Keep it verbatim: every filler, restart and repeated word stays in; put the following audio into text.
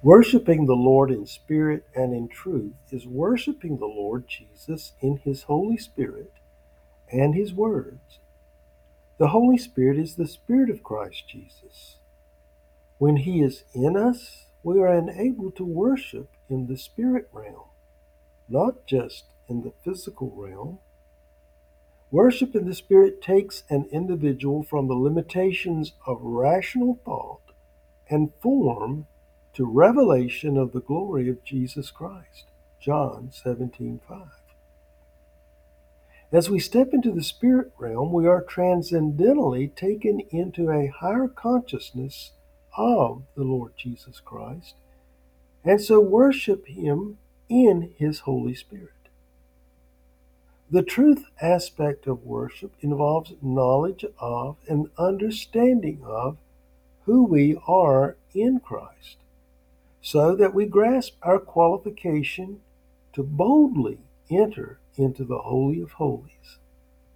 Worshiping the Lord in spirit and in truth is worshiping the Lord Jesus in his Holy Spirit and his words. The Holy Spirit is the Spirit of Christ Jesus. When he is in us, we are enabled to worship in the spirit realm, not just in the physical realm. Worship in the Spirit takes an individual from the limitations of rational thought and form to revelation of the glory of Jesus Christ. John seventeen five. As we step into the spirit realm, we are transcendentally taken into a higher consciousness of the Lord Jesus Christ, and so worship him in his Holy Spirit. The truth aspect of worship involves knowledge of and understanding of who we are in Christ, so that we grasp our qualification to boldly enter into the Holy of Holies.